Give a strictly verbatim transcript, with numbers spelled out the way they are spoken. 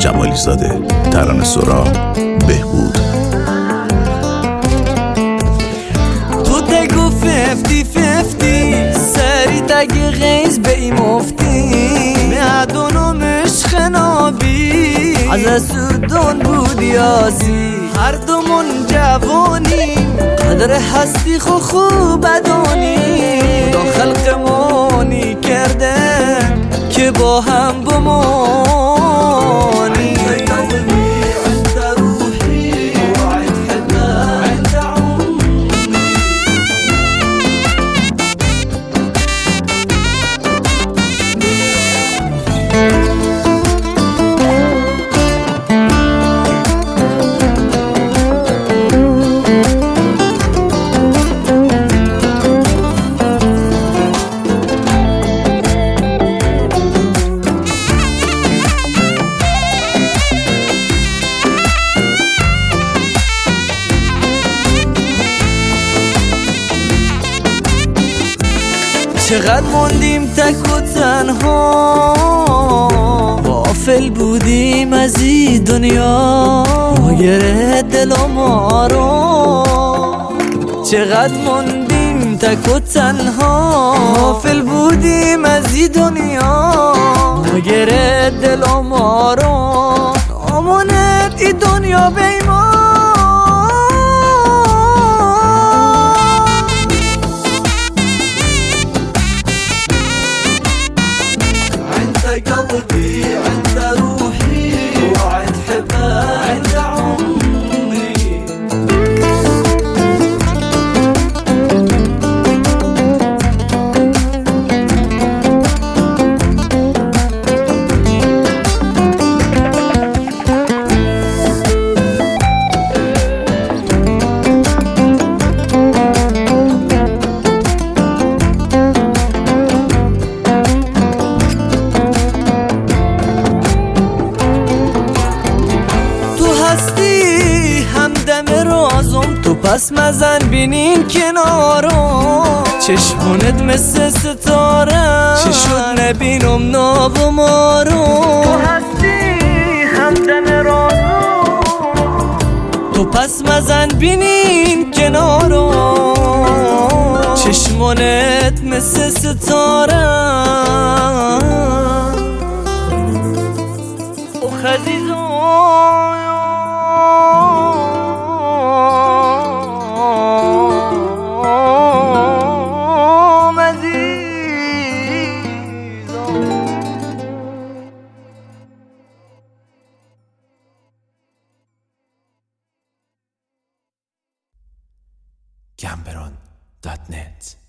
جمالی زاده، ترانه سرا، بهبود. تو تگو ففتی ففتی سری تگ غیز به ای مفتی معدونو مش خنابی از سودون بود یازی هر دومون جوانیم قدر هستی خو خوب بدانیم خدا خلقمانی کرده که با هم بمانیم چقدر موندیم تک و تنها غافل بودیم از این دنیا ما گره دل و ما رو چقدر موندیم تک و تنها غافل بودیم از این دنیا ما گره دل و ما رو آمونت این دنیا بیما قلبي عند روحي وعد حبها عند عمري تو پس مزن بینیم کنارم چشمونت مثل ستاره چه شد نبینم ناب و مارم تو هستی همدم رازم تو پس مزن بینیم کنارم چشمونت مثل ستاره او خزیزم گمبران دات نت